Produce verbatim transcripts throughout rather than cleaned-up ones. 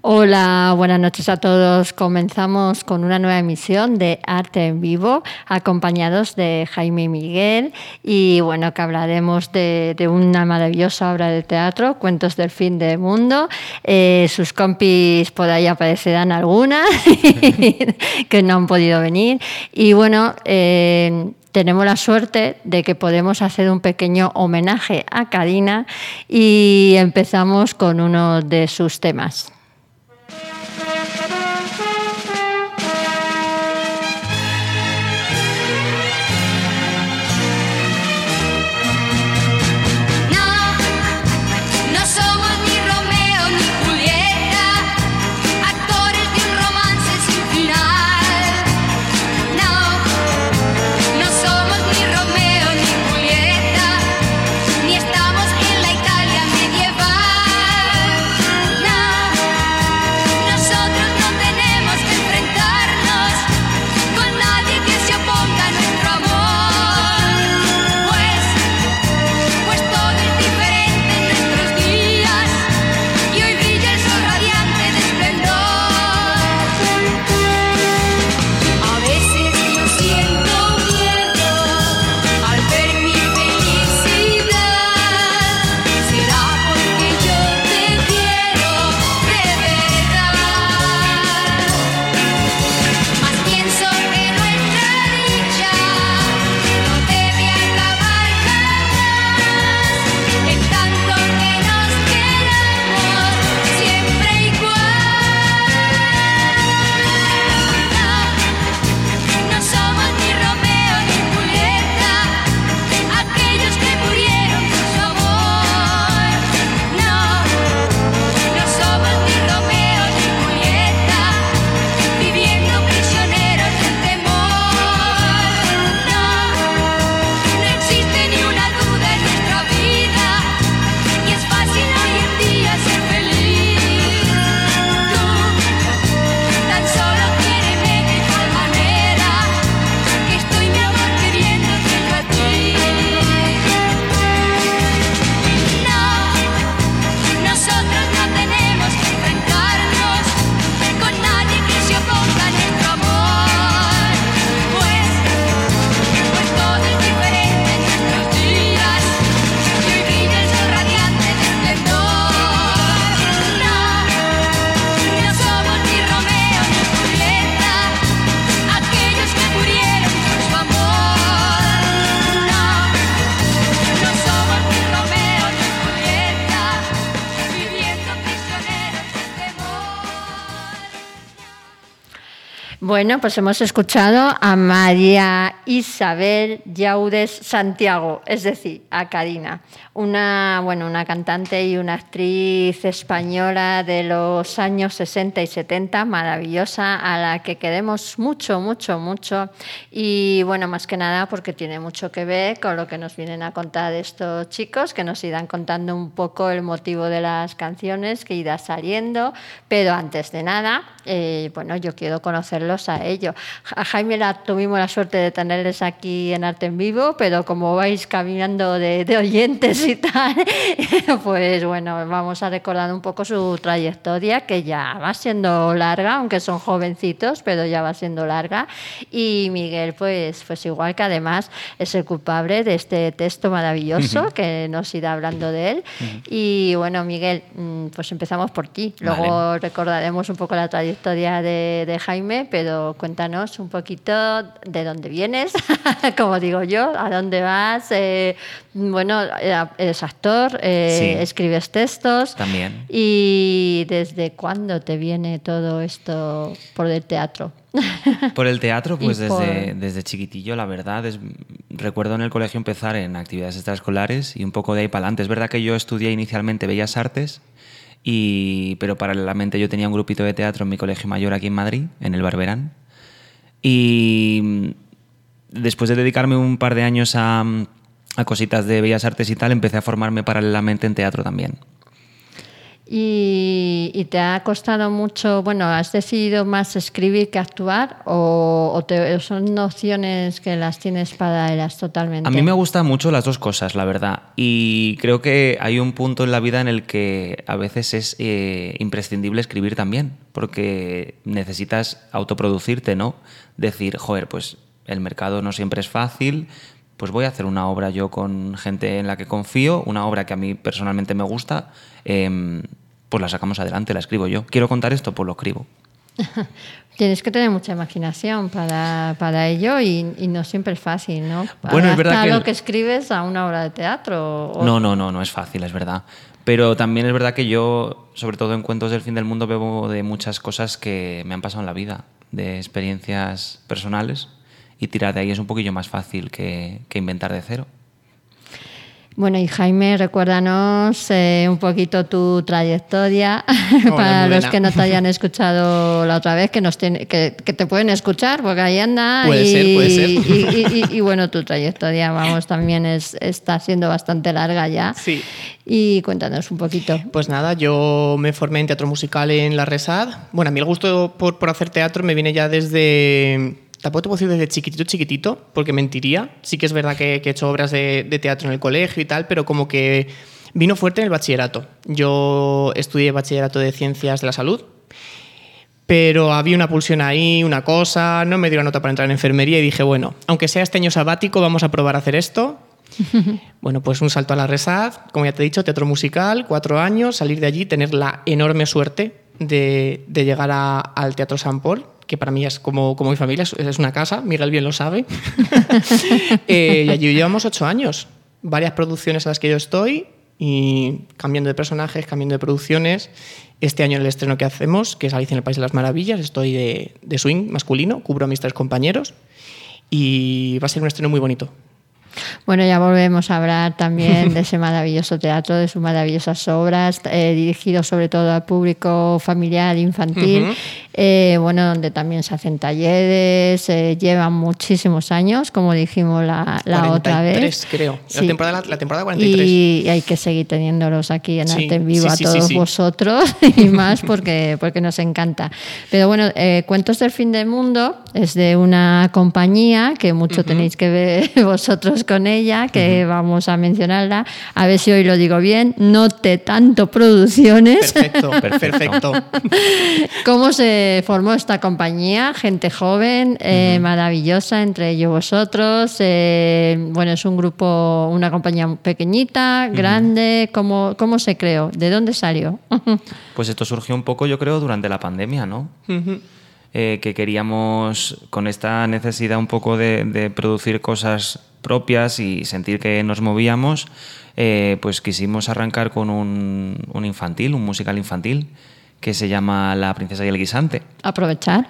Hola, buenas noches a todos. Comenzamos con una nueva emisión de Arte en Vivo, acompañados de Jaime y Miguel, y bueno, que hablaremos de, de una maravillosa obra de teatro, Cuentos del Fin del Mundo. Eh, sus compis por ahí aparecerán algunas que no han podido venir. Y bueno, eh, tenemos la suerte de que podemos hacer un pequeño homenaje a Karina y empezamos con uno de sus temas. Bueno, pues hemos escuchado a María Isabel Llaudes Santiago, es decir, a Karina, una, bueno, una cantante y una actriz española de los años sesenta y setenta, maravillosa, a la que queremos mucho, mucho, mucho. Y bueno, más que nada porque tiene mucho que ver con lo que nos vienen a contar estos chicos, que nos irán contando un poco el motivo de las canciones que irá saliendo. Pero antes de nada, eh, bueno, yo quiero conocerlos a ellos. A Jaime la, tuvimos la suerte de tenerles aquí en Arte en Vivo, pero como vais caminando de, de oyentes y tal, pues bueno, vamos a recordar un poco su trayectoria, que ya va siendo larga, aunque son jovencitos, pero ya va siendo larga. Y Miguel, pues, pues igual, que además es el culpable de este texto maravilloso, uh-huh. que nos irá hablando de él. Uh-huh. Y bueno, Miguel, pues empezamos por ti. Luego vale. recordaremos un poco la trayectoria de, de Jaime, pero cuéntanos un poquito de dónde vienes, como digo yo, a dónde vas. Eh, bueno, eres actor, eh, sí. escribes textos. También. ¿Y desde cuándo te viene todo esto por el teatro? Por el teatro, pues desde, por... desde chiquitillo, la verdad. Es, recuerdo en el colegio empezar en actividades extraescolares y un poco de ahí para adelante. Es verdad que yo estudié inicialmente Bellas Artes, y, pero paralelamente yo tenía un grupito de teatro en mi colegio mayor aquí en Madrid, en el Barberán. Y después de dedicarme un par de años a, a cositas de Bellas Artes y tal, empecé a formarme paralelamente en teatro también. ¿Y, y te ha costado mucho, bueno, has decidido más escribir que actuar o, o te, son nociones que las tienes paralelas totalmente? A mí me gustan mucho las dos cosas, la verdad. Y creo que hay un punto en la vida en el que a veces es eh, imprescindible escribir también, porque necesitas autoproducirte, ¿no? Decir, joder, pues el mercado no siempre es fácil, pues voy a hacer una obra yo con gente en la que confío, una obra que a mí personalmente me gusta, eh, pues la sacamos adelante, la escribo yo. Quiero contar esto, pues lo escribo. Tienes que tener mucha imaginación para, para ello y, y no siempre es fácil, ¿no? Bueno, es verdad que lo que escribes a una obra de teatro. O... No, no, no, no es fácil, es verdad. Pero también es verdad que yo, sobre todo en Cuentos del Fin del Mundo, bebo de muchas cosas que me han pasado en la vida, de experiencias personales. Y tirar de ahí es un poquillo más fácil que, que inventar de cero. Bueno, y Jaime, recuérdanos eh, un poquito tu trayectoria. Hola, para los buena. que no te hayan escuchado la otra vez, que, nos tiene, que, que te pueden escuchar, porque ahí anda. Puede y, ser, puede ser. Y, y, y, y bueno, tu trayectoria, vamos, también es, está siendo bastante larga ya. Sí. Y cuéntanos un poquito. Pues nada, yo me formé en teatro musical en la RESAD. Bueno, a mí el gusto por, por hacer teatro me viene ya desde... Tampoco te puedo decir desde chiquitito, chiquitito, porque mentiría. Sí que es verdad que, que he hecho obras de, de teatro en el colegio y tal, pero como que vino fuerte en el bachillerato. Yo estudié bachillerato de Ciencias de la Salud, pero había una pulsión ahí, una cosa, no me dio la nota para entrar en enfermería y dije, bueno, aunque sea este año sabático, vamos a probar a hacer esto. Bueno, pues un salto a la RESAD, como ya te he dicho, teatro musical, cuatro años, salir de allí, tener la enorme suerte de, de llegar a, al Teatro Sant Pol, que para mí es como, como mi familia, es una casa, Miguel bien lo sabe. eh, y allí llevamos ocho años, varias producciones en las que yo estoy y cambiando de personajes, cambiando de producciones. Este año en el estreno que hacemos, que es Alicia en el País de las Maravillas, estoy de, de swing masculino, cubro a mis tres compañeros y va a ser un estreno muy bonito. Bueno, ya volvemos a hablar también de ese maravilloso teatro, de sus maravillosas obras, eh, dirigido sobre todo al público familiar, infantil, uh-huh. eh, bueno, donde también se hacen talleres, eh, llevan muchísimos años, como dijimos la, la otra vez. cuarenta y tres, creo. Sí. La, temporada, la temporada cuarenta y tres. Y, y hay que seguir teniéndolos aquí en sí, Arte en Vivo sí, sí, a todos sí, sí. vosotros y más porque, porque nos encanta. Pero bueno, eh, Cuentos del Fin del Mundo es de una compañía que mucho uh-huh. tenéis que ver vosotros con ella, que uh-huh. vamos a mencionarla, a ver si hoy lo digo bien, Note Tanto Producciones. Perfecto, perfecto. ¿Cómo se formó esta compañía? Gente joven, eh, uh-huh. maravillosa, entre ellos vosotros. Eh, bueno, es un grupo, una compañía pequeñita, grande. Uh-huh. ¿Cómo, cómo se creó? ¿De dónde salió? Pues esto surgió un poco, yo creo, durante la pandemia, ¿no? Uh-huh. Eh, que queríamos, con esta necesidad un poco de, de producir cosas propias y sentir que nos movíamos, eh, pues quisimos arrancar con un, un infantil, un musical infantil, que se llama La Princesa y el Guisante. Aprovechar.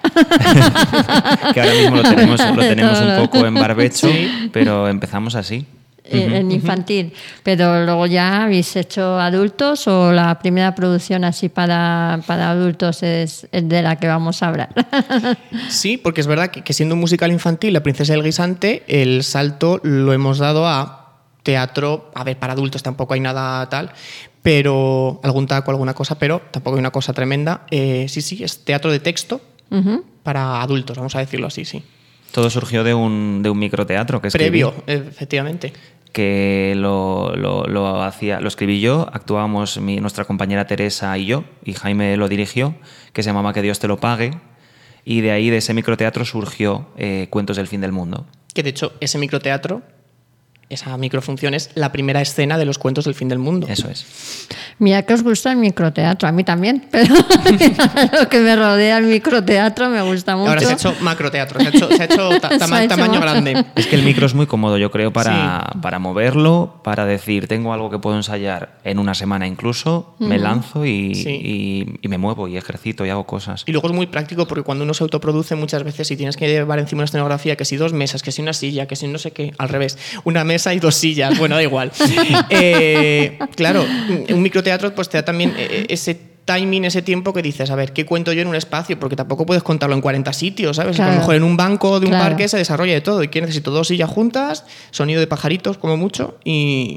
Que ahora mismo lo tenemos, lo tenemos un poco en barbecho, sí. Pero empezamos así. En infantil, pero luego ya habéis hecho adultos o la primera producción así para, para adultos es de la que vamos a hablar. Sí, porque es verdad que, que siendo un musical infantil, La Princesa y el Guisante, el salto lo hemos dado a teatro, a ver, para adultos tampoco hay nada tal, pero algún taco, alguna cosa, pero tampoco hay una cosa tremenda. Eh, sí, sí, es teatro de texto uh-huh. para adultos, vamos a decirlo así, sí. Todo surgió de un, de un microteatro que escribí. Previo, efectivamente. Que lo, lo, lo, hacía, lo escribí yo, actuábamos mi, nuestra compañera Teresa y yo, y Jaime lo dirigió, que se llamaba Que Dios te lo pague, y de ahí, de ese microteatro, surgió eh, Cuentos del Fin del Mundo. Que de hecho, ese microteatro, esa microfunción es la primera escena de los Cuentos del Fin del Mundo. Eso es. Mira que os gusta el microteatro, a mí también, pero lo que me rodea el microteatro me gusta mucho. Ahora se ha hecho macroteatro, se ha hecho, se ha hecho ta- tama- se ha hecho tamaño grande. Es que el micro es muy cómodo, yo creo, para, sí. para moverlo, para decir, tengo algo que puedo ensayar en una semana incluso, uh-huh. me lanzo y, sí. y, y me muevo y ejercito y hago cosas. Y luego es muy práctico porque cuando uno se autoproduce muchas veces si tienes que llevar encima una escenografía, que si dos mesas, que si una silla, que si no sé qué, al revés, una mesa y dos sillas, bueno, da igual. eh, claro, un microteatro pues te da también ese timing, ese tiempo que dices, a ver, ¿qué cuento yo en un espacio? Porque tampoco puedes contarlo en cuarenta sitios, ¿sabes? Claro. A lo mejor en un banco de un claro. parque se desarrolla de todo y que necesito dos sillas juntas, sonido de pajaritos como mucho y,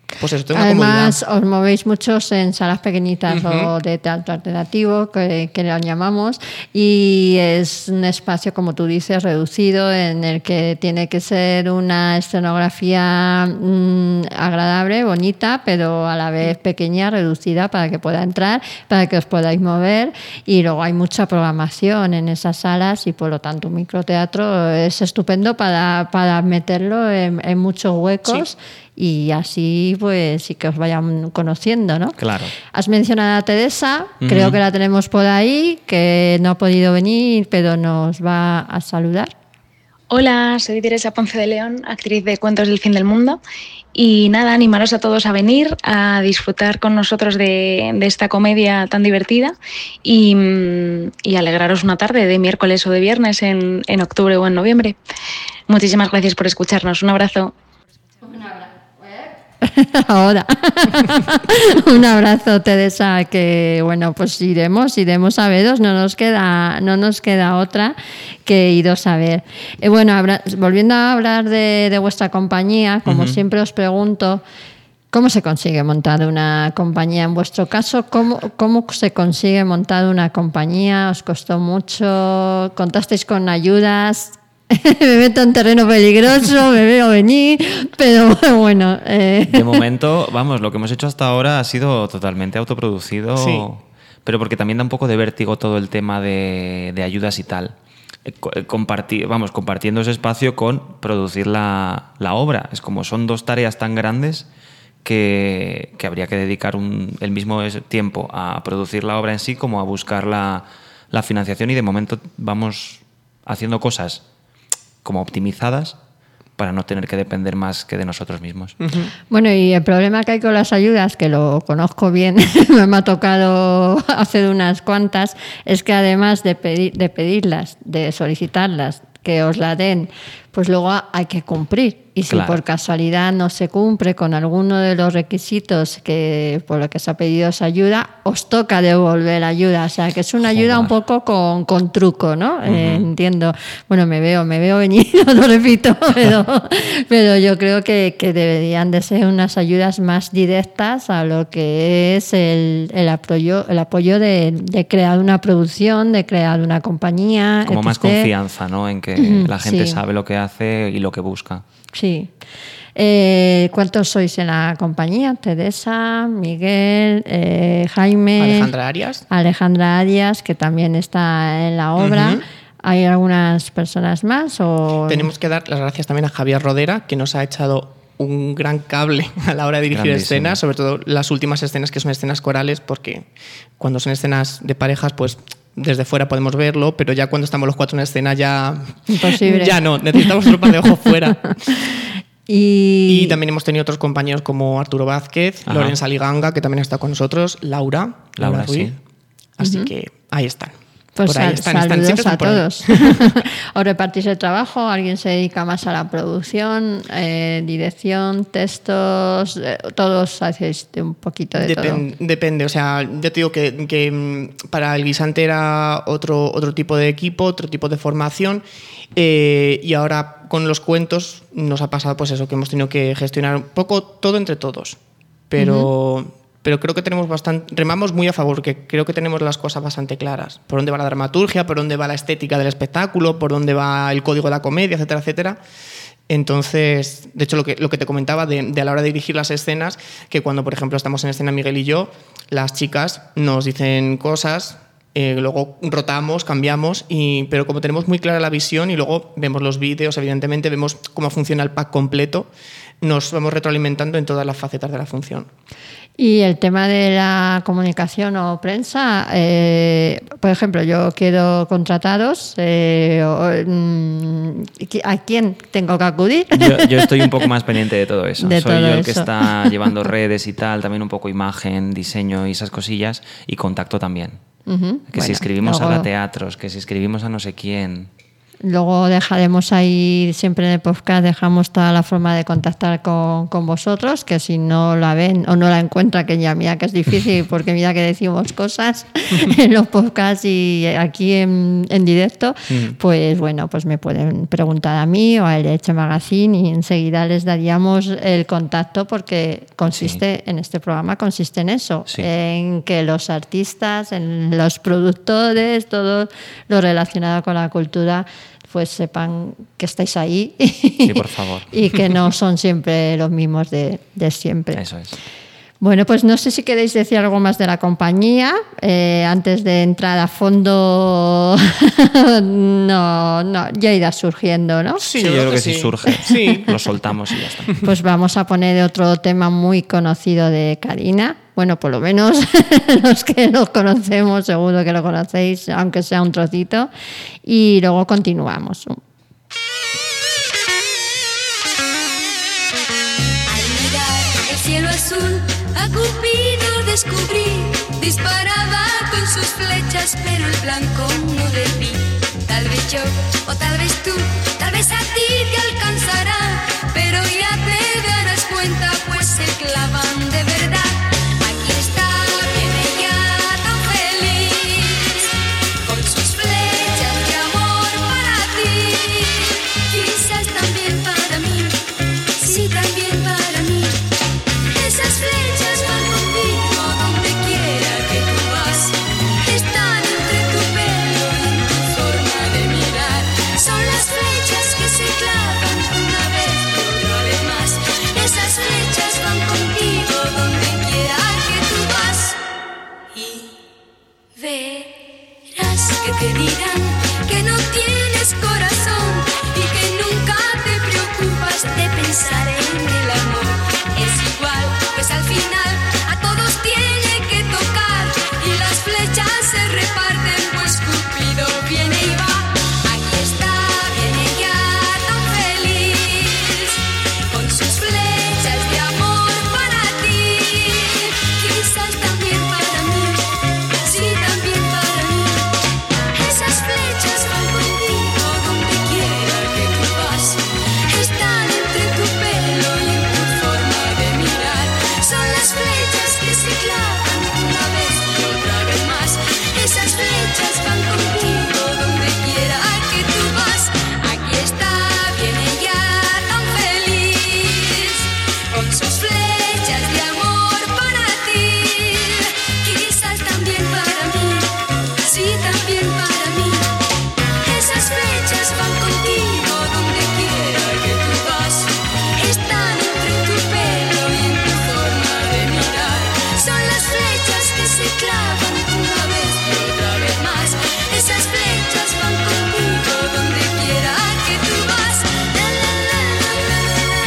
pues eso, tengo una Además, comodidad. os movéis muchos en salas pequeñitas Uh-huh. o de teatro alternativo, que, que lo llamamos, y es un espacio, como tú dices, reducido, en el que tiene que ser una escenografía mmm, agradable, bonita, pero a la vez pequeña, reducida, para que pueda entrar, para que os podáis mover, y luego hay mucha programación en esas salas y por lo tanto un microteatro es estupendo para, para meterlo en, en muchos huecos. Sí. Y así pues sí que os vayan conociendo, ¿no? Claro. Has mencionado a Teresa, Uh-huh. creo que la tenemos por ahí, que no ha podido venir, pero nos va a saludar. Hola, soy Teresa Ponce de León, actriz de Cuentos del Fin del Mundo. Y nada, animaros a todos a venir, a disfrutar con nosotros de, de esta comedia tan divertida y, y alegraros una tarde de miércoles o de viernes en, en octubre o en noviembre. Muchísimas gracias por escucharnos. Un abrazo. Un abrazo. Ahora. Un abrazo, Teresa, que bueno, pues iremos, iremos a veros, no nos queda, no nos queda otra que iros a ver. Eh, bueno, habla, volviendo a hablar de, de vuestra compañía, como uh-huh. siempre os pregunto, ¿cómo se consigue montar una compañía? En vuestro caso, ¿cómo, cómo se consigue montar una compañía? ¿Os costó mucho? ¿Contasteis con ayudas? Me meto en terreno peligroso, me veo venir, pero bueno. Eh. De momento, vamos, lo que hemos hecho hasta ahora ha sido totalmente autoproducido, sí. Pero porque también da un poco de vértigo todo el tema de, de ayudas y tal. Compartir, vamos, compartiendo ese espacio con producir la, la obra. Es como son dos tareas tan grandes que, que habría que dedicar un, el mismo tiempo a producir la obra en sí como a buscar la, la financiación, y de momento vamos haciendo cosas como optimizadas para no tener que depender más que de nosotros mismos. Uh-huh. Bueno, y el problema que hay con las ayudas, que lo conozco bien, me ha tocado hacer unas cuantas, es que además de, pedir, de pedirlas, de solicitarlas, que os la den, pues luego hay que cumplir. Y si claro. por casualidad no se cumple con alguno de los requisitos que por lo que se ha pedido esa ayuda, os toca devolver la ayuda. O sea, que es una ayuda Joder. un poco con, con truco, ¿no? Uh-huh. Eh, entiendo. Bueno, me veo, me veo venir, lo repito, pero, pero yo creo que, que deberían de ser unas ayudas más directas a lo que es el, el apoyo, el apoyo de, de crear una producción, de crear una compañía. Como etcétera. Más confianza, ¿no? En que uh-huh. la gente sí. sabe lo que hace y lo que busca. Sí. Eh, ¿Cuántos sois en la compañía? Teresa, Miguel, eh, Jaime... Alejandra Arias. Alejandra Arias, que también está en la obra. Uh-huh. ¿Hay algunas personas más? O... Tenemos que dar las gracias también a Javier Rodera, que nos ha echado un gran cable a la hora de dirigir Grandísimo. escenas, sobre todo las últimas escenas, que son escenas corales, porque cuando son escenas de parejas, pues... desde fuera podemos verlo, pero ya cuando estamos los cuatro en escena ya... Imposible. Ya no, necesitamos otro par de ojos fuera. y... y también hemos tenido otros compañeros como Arturo Vázquez, Ajá. Lorenza Liganga, que también está con nosotros, Laura, Laura, Laura Ruiz. Sí. Así uh-huh. que ahí están. Pues por ahí están, saludos están, están a todos. ¿Os repartís el trabajo? ¿Alguien se dedica más a la producción, eh, dirección, textos? Eh, todos hacéis un poquito de Depen- todo. Depende, o sea, ya te digo que, que para el guisante era otro, otro tipo de equipo, otro tipo de formación, eh, y ahora con los cuentos nos ha pasado pues eso, que hemos tenido que gestionar un poco todo entre todos, pero... Uh-huh. Pero creo que tenemos bastante, remamos muy a favor, porque creo que tenemos las cosas bastante claras. Por dónde va la dramaturgia, por dónde va la estética del espectáculo, por dónde va el código de la comedia, etcétera, etcétera. Entonces, de hecho, lo que, lo que te comentaba de, de a la hora de dirigir las escenas, que cuando, por ejemplo, estamos en escena Miguel y yo, las chicas nos dicen cosas, eh, luego rotamos, cambiamos, y, pero como tenemos muy clara la visión y luego vemos los vídeos, evidentemente vemos cómo funciona el pack completo, nos vamos retroalimentando en todas las facetas de la función. Y el tema de la comunicación o prensa, eh, por ejemplo, yo quiero contrataros, eh, ¿a quién tengo que acudir? Yo, yo estoy un poco más pendiente de todo eso. De Soy todo yo el eso. que está llevando redes y tal, también un poco imagen, diseño y esas cosillas, y contacto también. Uh-huh. Que Bueno, si escribimos luego... a la teatros, que si escribimos a no sé quién... Luego dejaremos ahí, siempre en el podcast dejamos toda la forma de contactar con, con vosotros, que si no la ven o no la encuentran, que ya mira que es difícil, porque mira que decimos cosas en los podcasts y aquí en, en directo, mm. pues bueno, pues me pueden preguntar a mí o a El Hecho Magazine y enseguida les daríamos el contacto, porque consiste, sí. en este programa consiste en eso, sí. en que los artistas, en los productores, todo lo relacionado con la cultura, pues sepan que estáis ahí sí, por favor. y que no son siempre los mismos de, de siempre. Eso es. Bueno, pues no sé si queréis decir algo más de la compañía eh, antes de entrar a fondo. no, no, ya irá surgiendo, ¿no? Sí, yo creo que sí, sí surge. Sí. Lo soltamos y ya está. Pues vamos a poner otro tema muy conocido de Karina. Bueno, por lo menos los que lo conocemos, seguro que lo conocéis, aunque sea un trocito. Y luego continuamos. Al mirar el cielo azul, a Cupido descubrí, disparaba con sus flechas, pero el blanco no le vi. Tal vez yo, o tal vez tú, tal vez a ti te alcanzará, pero ya te darás cuenta, pues se clavan de verdad. Aquí está, viene ya tan feliz, con sus flechas de amor para ti, quizás también para mí, sí, también para mí. Esas flechas van contigo donde quiera que tú vas, están entre tu pelo y en tu forma de mirar. Son las flechas que se clavan una vez y otra vez más. Esas flechas van contigo donde quiera que tú vas. Y verás que te dirán que no tienes corazón y que nunca te preocupas de pensar en el amor. Es igual, pues al final a todos tiene que tocar y las flechas se reparten, pues Cupido viene y va. Aquí está, viene ya tan feliz, con sus flechas de amor para ti, quizás también para mí, sí, también para mí. Esas flechas van contigo donde quiera que tú vas, están entre tu pelo y en tu forma de mirar. Son las flechas que se clavan una vez y otra vez más. Esas flechas van contigo donde quiera que tú vas. Aquí está, viene ya tan feliz, con sus flechas de amor para ti, quizás también para mí, sí, también para mí. Esas flechas van contigo donde quiera que tú vas, están entre tu pelo y en tu forma de mirar. Son las flechas que se clavan una vez y otra vez más. Esas flechas van contigo donde quiera que tú vas. La, la, la, la, la,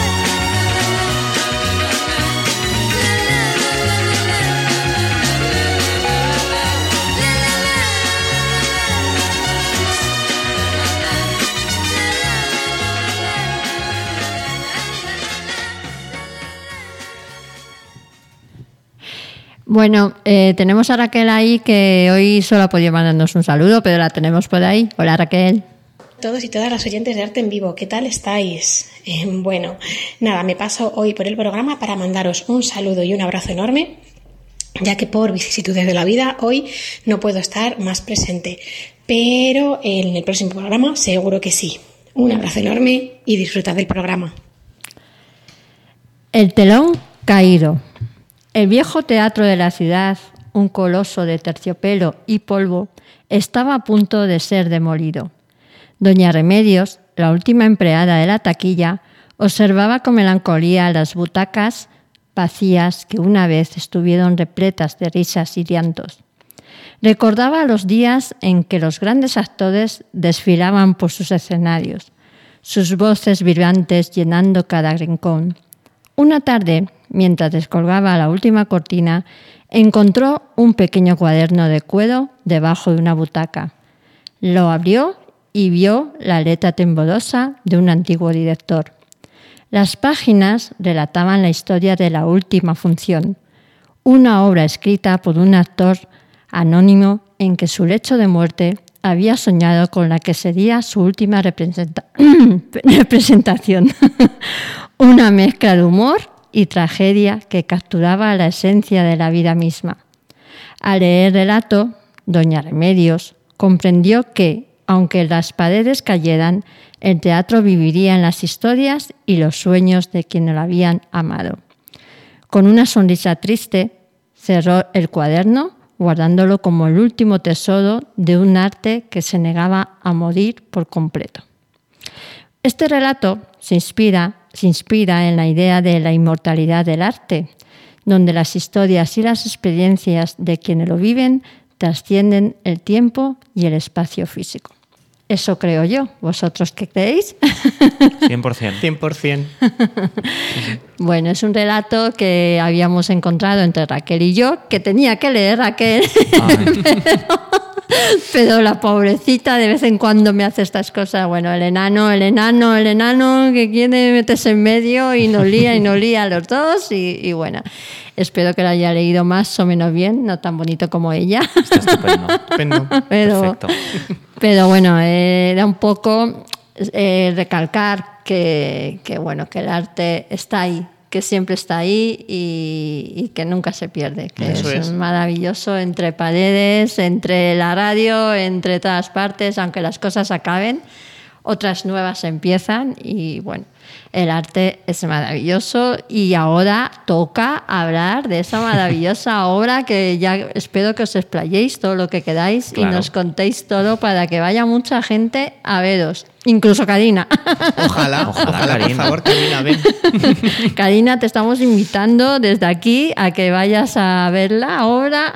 Bueno, eh, tenemos a Raquel ahí, que hoy solo ha podido mandarnos un saludo, pero la tenemos por ahí. Hola, Raquel. Todos y todas las oyentes de Arte en Vivo, ¿qué tal estáis? Eh, bueno, nada, me paso hoy por el programa para mandaros un saludo y un abrazo enorme, ya que por vicisitudes de la vida hoy no puedo estar más presente, pero en el próximo programa seguro que sí. Un abrazo enorme y disfrutad del programa. El telón caído. El viejo teatro de la ciudad, un coloso de terciopelo y polvo, estaba a punto de ser demolido. Doña Remedios, la última empleada de la taquilla, observaba con melancolía las butacas vacías que una vez estuvieron repletas de risas y llantos. Recordaba los días en que los grandes actores desfilaban por sus escenarios, sus voces vibrantes llenando cada rincón. Una tarde, mientras descolgaba la última cortina, encontró un pequeño cuaderno de cuero debajo de una butaca. Lo abrió y vio la letra temblorosa de un antiguo director. Las páginas relataban la historia de La última función, una obra escrita por un actor anónimo en que su lecho de muerte había soñado con la que sería su última representa- representación. Una mezcla de humor y tragedia que capturaba la esencia de la vida misma. Al leer el relato, doña Remedios comprendió que, aunque las paredes cayeran, el teatro viviría en las historias y los sueños de quienes lo habían amado. Con una sonrisa triste, cerró el cuaderno, guardándolo como el último tesoro de un arte que se negaba a morir por completo. Este relato se inspira, se inspira en la idea de la inmortalidad del arte, donde las historias y las experiencias de quienes lo viven trascienden el tiempo y el espacio físico. Eso creo yo. ¿Vosotros qué creéis? cien por ciento. cien por ciento. Bueno, es un relato que habíamos encontrado entre Raquel y yo, que tenía que leer Raquel, pero, pero la pobrecita de vez en cuando me hace estas cosas. Bueno, el enano, el enano, el enano que quiere meterse en medio y nos lía y nos lía a los dos y, y bueno, espero que lo haya leído más o menos bien, no tan bonito como ella. Está estupendo. Estupendo. Pero, Perfecto. pero bueno, eh, era un poco eh, recalcar que, que, bueno, que el arte está ahí, que siempre está ahí y, y que nunca se pierde, que Eso es, es. maravilloso entre paredes, entre la radio, entre todas partes, aunque las cosas acaben, otras nuevas empiezan y bueno, el arte es maravilloso y ahora toca hablar de esa maravillosa obra que ya espero que os explayéis todo lo que queráis Claro. y nos contéis todo para que vaya mucha gente a veros, incluso Karina. Ojalá, Ojalá, ojalá, por Karina. favor, Karina, ven. Karina, te estamos invitando desde aquí a que vayas a verla ahora.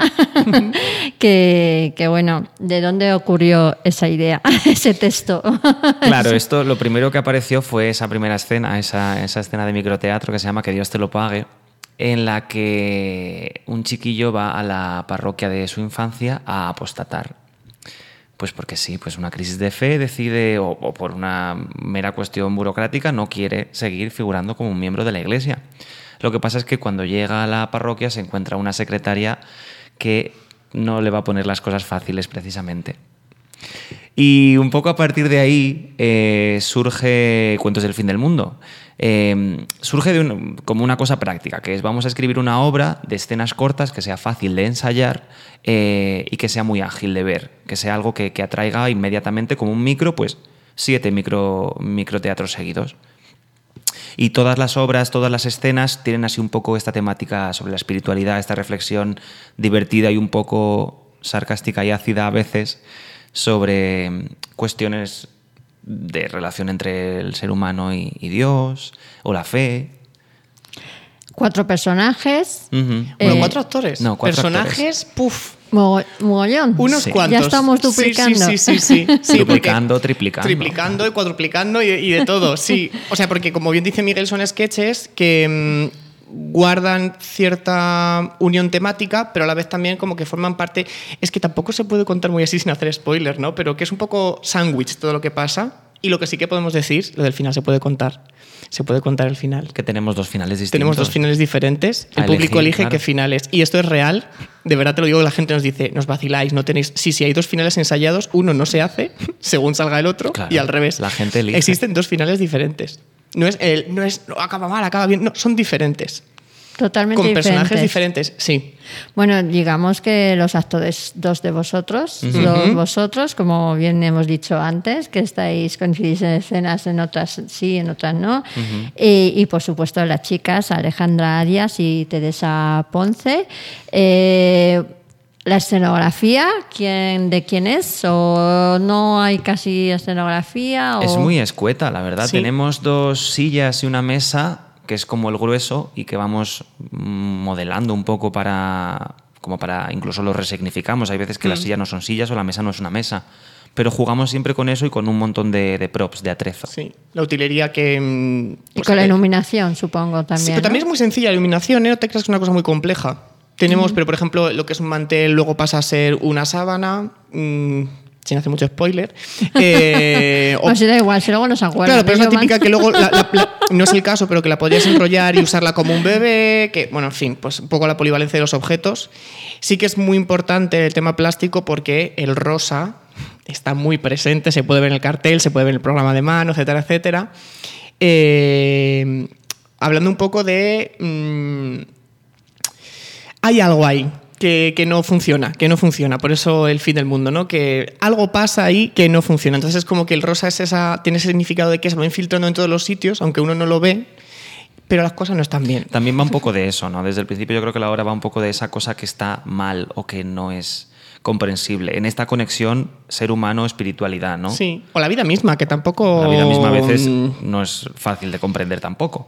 que, que bueno, ¿de dónde ocurrió esa idea, ese texto? Claro, esto lo primero que apareció fue esa primera escena, esa, esa escena de microteatro que se llama Que Dios te lo pague, en la que un chiquillo va a la parroquia de su infancia a apostatar. Pues porque sí, pues una crisis de fe decide, o, o por una mera cuestión burocrática, no quiere seguir figurando como un miembro de la iglesia. Lo que pasa es que cuando llega a la parroquia se encuentra una secretaria que no le va a poner las cosas fáciles precisamente. Y un poco a partir de ahí eh, surge Cuentos del fin del mundo. Eh, surge de un, como una cosa práctica, que es vamos a escribir una obra de escenas cortas que sea fácil de ensayar eh, y que sea muy ágil de ver, que sea algo que, que atraiga inmediatamente como un micro, pues siete micro, microteatros seguidos. Y todas las obras, todas las escenas tienen así un poco esta temática sobre la espiritualidad, esta reflexión divertida y un poco sarcástica y ácida a veces sobre cuestiones de relación entre el ser humano y, y Dios, o la fe. Cuatro personajes. Ujú. Bueno, Eh, cuatro actores. no, cuatro Personajes, puf. Mogo- Mogollón. Unos Sí. cuantos. Ya estamos Sí, duplicando. Sí, sí, sí. sí, sí. Sí, Duplicando, porque- triplicando. Triplicando y cuadruplicando y, y de todo, sí. O sea, porque como bien dice Miguel, son sketches que mmm, guardan cierta unión temática, pero a la vez también como que forman parte... Es que tampoco se puede contar muy así sin hacer spoiler, ¿no? Pero que es un poco sándwich todo lo que pasa. Y lo que sí que podemos decir, lo del final se puede contar. Se puede contar el final. Que tenemos dos finales distintos. Tenemos dos finales diferentes. El A público elegir, elige claro. qué finales. Y esto es real. De verdad te lo digo, la gente nos dice, nos vaciláis, no tenéis... Sí, sí, hay dos finales ensayados. Uno no se hace según salga el otro Claro, y al revés. la gente elige. Existen dos finales diferentes. No es, el, no es no, acaba mal, acaba bien. No, son diferentes. Totalmente Con personajes diferentes. diferentes, sí. Bueno, digamos que los actores, dos de vosotros, Ujú. dos vosotros, como bien hemos dicho antes, que estáis coincidís en escenas, en otras sí, en otras no. y, y, por supuesto las chicas, Alejandra Arias y Teresa Ponce. Eh, la escenografía, ¿quién, ¿de quién es? ¿O no hay casi escenografía? O... Es muy escueta, la verdad. Sí. Tenemos dos sillas y una mesa, que es como el grueso, y que vamos modelando un poco para... como para... incluso lo resignificamos. Hay veces que las sillas no son sillas o la mesa no es una mesa. Pero jugamos siempre con eso y con un montón de, de props, de atrezo. Sí. La utilería que... mm, Y pues, con la eh, iluminación, supongo, también. Sí, pero también ¿no? es muy sencilla la iluminación, ¿eh? No te creas que es una cosa muy compleja. Tenemos, pero por ejemplo, lo que es un mantel luego pasa a ser una sábana, mmm, sin hacer mucho spoiler. Eh, o- Pues sí, da igual, si luego no se acuerdan. claro, pero es la Yo man- típica que luego, la- la- la- no es el caso, pero que la podrías enrollar y usarla como un bebé, que, bueno, en fin, pues un poco la polivalencia de los objetos. Sí que es muy importante el tema plástico porque el rosa está muy presente, se puede ver en el cartel, se puede ver en el programa de mano, etcétera, etcétera. Eh, hablando un poco de... Mmm, hay algo ahí que, que no funciona, que no funciona, por eso el fin del mundo, ¿no? Que algo pasa ahí que no funciona. Entonces es como que el rosa es esa, tiene ese significado de que se va infiltrando en todos los sitios, aunque uno no lo ve, pero las cosas no están bien. También va un poco de eso, ¿no? Desde el principio yo creo que la obra va un poco de esa cosa que está mal o que no es comprensible. En esta conexión ser humano-espiritualidad, ¿no? Sí, o la vida misma, que tampoco... La vida misma a veces no es fácil de comprender tampoco.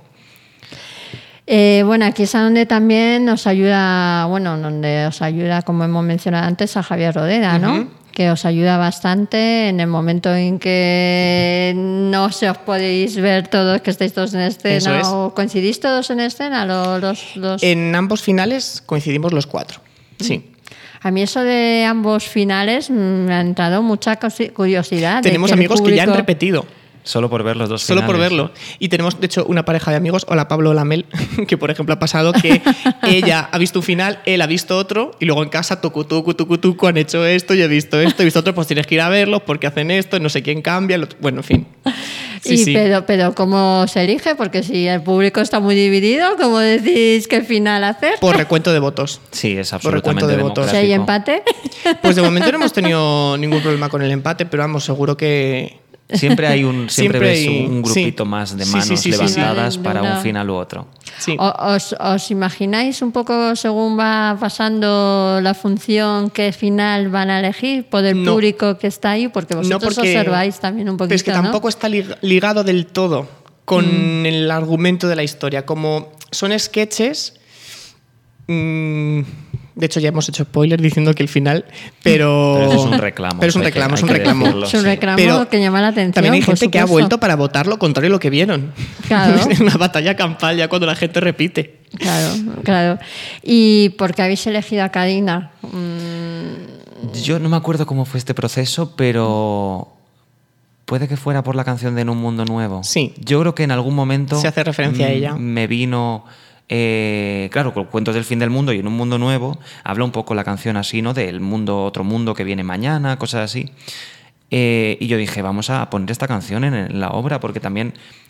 Eh, bueno, aquí es a donde también nos ayuda, bueno, donde os ayuda, como hemos mencionado antes, a Javier Rodera, ¿no? Uh-huh. Que os ayuda bastante en el momento en que no se os podéis ver todos, que estáis todos en escena. Es. ¿O coincidís todos en escena? Los, los, los... En ambos finales coincidimos los cuatro, sí. A mí eso de ambos finales me ha entrado mucha curiosidad. Tenemos de que amigos público... que ya han repetido. Solo por ver los dos Solo finales. por verlo. Y tenemos, de hecho, una pareja de amigos, hola Pablo, hola Mel, que por ejemplo ha pasado que ella ha visto un final, él ha visto otro, y luego en casa, tucu, tucu, tucu, tucu, han hecho esto, yo he visto esto, he visto otro, pues tienes que ir a verlos porque hacen esto, no sé quién cambia, lo... bueno, en fin. Sí, y sí. Pero, pero ¿cómo se elige? Porque si el público está muy dividido, ¿cómo decís qué final hacer? Por recuento de votos. Sí, es absolutamente de democrático. ¿Si hay empate? Pues de momento no hemos tenido ningún problema con el empate, pero vamos, seguro que... Siempre hay un siempre, siempre ves hay, un grupito sí. más de Sí, manos sí, sí, levantadas sí, sí. para Una... un final u otro. Sí. ¿Os, ¿Os imagináis un poco según va pasando la función qué final van a elegir por el no. público que está ahí? Porque vosotros no porque, observáis también un poquito, pero es que tampoco ¿no? está ligado del todo con mm. el argumento de la historia. Como son sketches... Mmm, de hecho, ya hemos hecho spoiler diciendo que el final, pero... Pero es un reclamo. Pero es un reclamo, que, es un reclamo. Decirlo, es un reclamo pero que llama la atención. También hay gente supuesto. que ha vuelto para votar lo contrario a lo que vieron. Claro. Es una batalla campal ya cuando la gente repite. Claro, claro. ¿Y por qué habéis elegido a Karina? Mm... Yo no me acuerdo cómo fue este proceso, pero... Puede que fuera por la canción de En un mundo nuevo. Sí. Yo creo que en algún momento... Se hace referencia a ella. Me vino... Eh, claro, con Cuentos del fin del mundo y En un mundo nuevo habla un poco la canción así, ¿no? Del mundo, otro mundo que viene mañana, cosas así. Eh, y yo dije, vamos a poner esta canción en, en la obra, porque también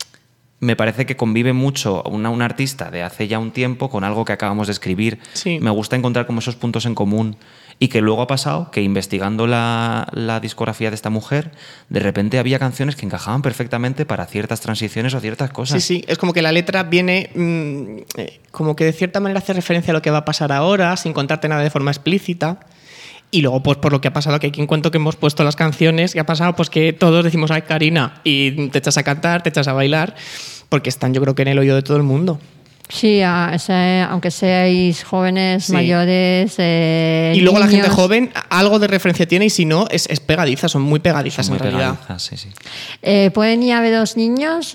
me parece que convive mucho una, un artista de hace ya un tiempo con algo que acabamos de escribir. Sí. Me gusta encontrar como esos puntos en común. Y que luego ha pasado que investigando la, la discografía de esta mujer, de repente había canciones que encajaban perfectamente para ciertas transiciones o ciertas cosas. Sí, sí, es como que la letra viene, mmm, eh, como que de cierta manera hace referencia a lo que va a pasar ahora, sin contarte nada de forma explícita. Y luego, pues por lo que ha pasado, que aquí en cuanto que hemos puesto las canciones, que ha pasado, pues que todos decimos, ay, Karina, y te echas a cantar, te echas a bailar, porque están, yo creo que en el oído de todo el mundo. Sí, aunque seáis jóvenes, sí. mayores, eh, y luego niños. La gente joven algo de referencia tiene y si no, es, es pegadiza, son muy pegadizas son muy en realidad. Pegadizas, sí, sí. Eh, ¿Pueden ir a ver dos niños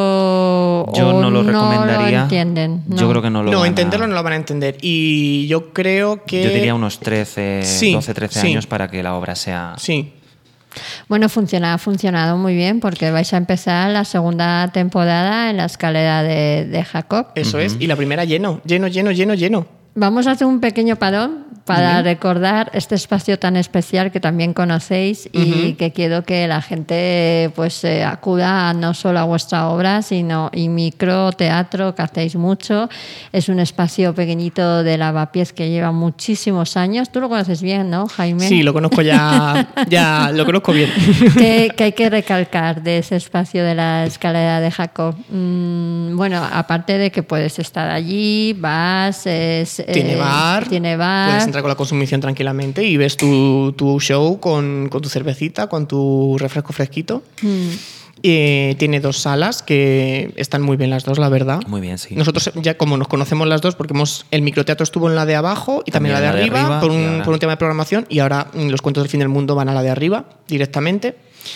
o, yo o no lo recomendaría? No lo entienden? No. Yo creo que no lo No, van entenderlo a... no lo van a entender. Y yo creo que... Yo diría unos trece, sí, doce, trece sí. años para que la obra sea... Sí. Bueno, funciona, ha funcionado muy bien porque vais a empezar la segunda temporada en la escalera de, de Jacob. Eso uh-huh. es, y la primera lleno, lleno, lleno, lleno, lleno. Vamos a hacer un pequeño parón para uh-huh. recordar este espacio tan especial que también conocéis y uh-huh. que quiero que la gente pues eh, acuda no solo a vuestra obra, sino y microteatro que hacéis mucho. Es un espacio pequeñito de Lavapiés que lleva muchísimos años. Tú lo conoces bien, ¿no, Jaime? Sí, lo conozco ya, ya lo conozco bien. ¿Qué, qué hay que recalcar de ese espacio de la escalera de Jacob? Mm, bueno, aparte de que puedes estar allí, vas... Es, Tiene bar, tiene bar. Puedes entrar con la consumición tranquilamente y ves tu, tu show con, con tu cervecita, con tu refresco fresquito. Mm. Eh, tiene dos salas que están muy bien las dos, la verdad. Muy bien, sí. Nosotros ya como nos conocemos las dos, porque hemos, el microteatro estuvo en la de abajo y también, también la de, la de arriba, arriba por, un, ahora... por un tema de programación, y ahora los Cuentos del fin del mundo van a la de arriba directamente.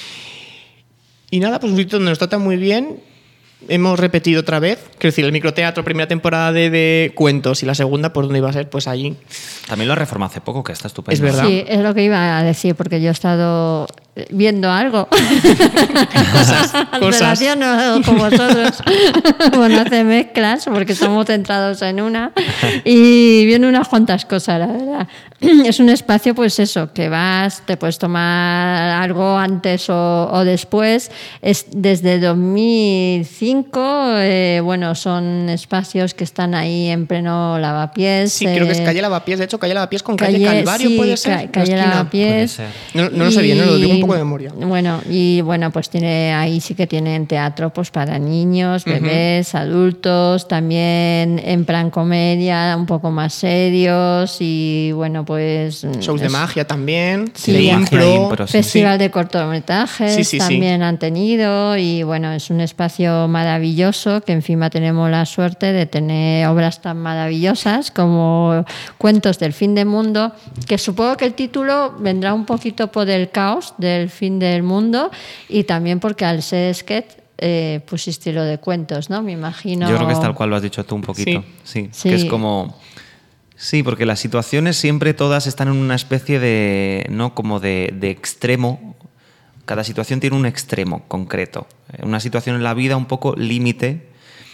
Y nada, pues un sitio donde nos tratan muy bien. Hemos repetido otra vez, quiero decir, el microteatro, primera temporada de, de Cuentos y la segunda, ¿por dónde iba a ser? Pues allí. También lo reformó hace poco, que está estupendo. Es verdad. Sí, es lo que iba a decir, porque yo he estado viendo algo. cosas, cosas. No con vosotros. Bueno, hace mezclas, porque estamos centrados en una. Y viendo unas cuantas cosas, la verdad. es un espacio, pues eso, que vas, te puedes tomar algo antes o, o después. Es desde dos mil cinco, eh, bueno, son espacios que están ahí en pleno Lavapiés. Sí, creo que es eh, calle Lavapiés, de hecho, calle Lavapiés con calle, calle Calvario, sí, ¿puede ser? ca- calle Lavapiés. No, no lo sé bien, no lo digo un poco de memoria. Bueno, y bueno, pues tiene ahí sí que tienen teatro pues para niños, bebés, uh-huh. adultos, también en plan comedia, un poco más serios y bueno, pues shows de es, magia también, sí, de impro, impro, sí. festival de cortometrajes sí, sí, también sí. han tenido y bueno, es un espacio maravilloso que encima tenemos la suerte de tener obras tan maravillosas como Cuentos del fin del mundo, que supongo que el título vendrá un poquito por el caos del fin del mundo y también porque al ser sketch eh, pusiste lo de cuentos, ¿no? Me imagino. Yo creo que es tal cual lo has dicho tú un poquito. Sí, sí, sí. Que es como... Sí, porque las situaciones siempre todas están en una especie de, ¿no? Como de, de extremo. Cada situación tiene un extremo concreto. Una situación en la vida un poco límite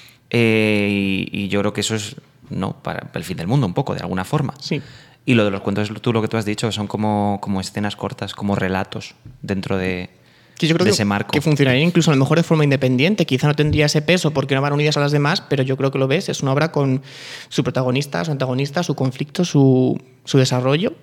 eh, y, y yo creo que eso es, no, para el fin del mundo un poco, de alguna forma. Sí. Y lo de los cuentos, tú lo que tú has dicho, son como, como escenas cortas, como relatos dentro de... Que yo creo de que, ese marco. que funcionaría incluso a lo mejor de forma independiente. Quizá no tendría ese peso porque no van unidas a las demás, pero yo creo que lo ves. Es una obra con su protagonista, su antagonista, su conflicto, su, su desarrollo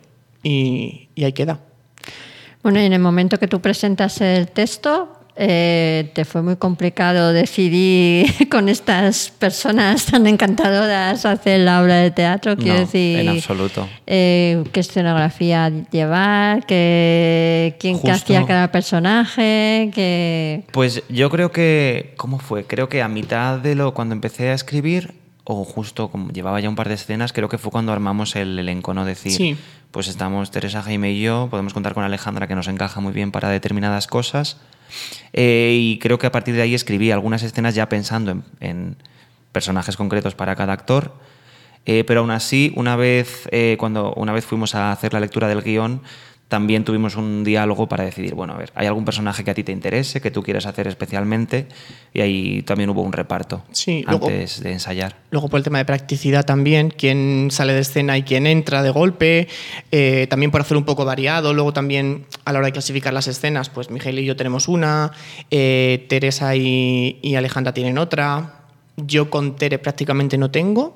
y, y ahí queda. Bueno, y en el momento que tú presentas el texto, eh, ¿te fue muy complicado decidir con estas personas tan encantadoras hacer la obra de teatro? Quiero No, decir, en absoluto. Eh, ¿Qué escenografía llevar? ¿Qué, ¿Quién que hacía cada personaje? ¿Qué... Pues yo creo que... ¿Cómo fue? Creo que a mitad de lo... Cuando empecé a escribir, o justo como llevaba ya un par de escenas, creo que fue cuando armamos el elenco, ¿no? Decir, sí. Pues estamos Teresa, Jaime y yo, podemos contar con Alejandra, que nos encaja muy bien para determinadas cosas. Eh, y creo que a partir de ahí escribí algunas escenas ya pensando en, en personajes concretos para cada actor, eh, pero aún así, una vez, eh, cuando, una vez fuimos a hacer la lectura del guión, también tuvimos un diálogo para decidir, bueno, a ver, ¿hay algún personaje que a ti te interese, que tú quieras hacer especialmente? Y ahí también hubo un reparto sí, antes luego, de ensayar. Luego por el tema de practicidad también, quién sale de escena y quién entra de golpe, eh, también por hacer un poco variado. Luego también a la hora de clasificar las escenas, pues Miguel y yo tenemos una, eh, Teresa y, y Alejandra tienen otra, yo con Tere prácticamente no tengo,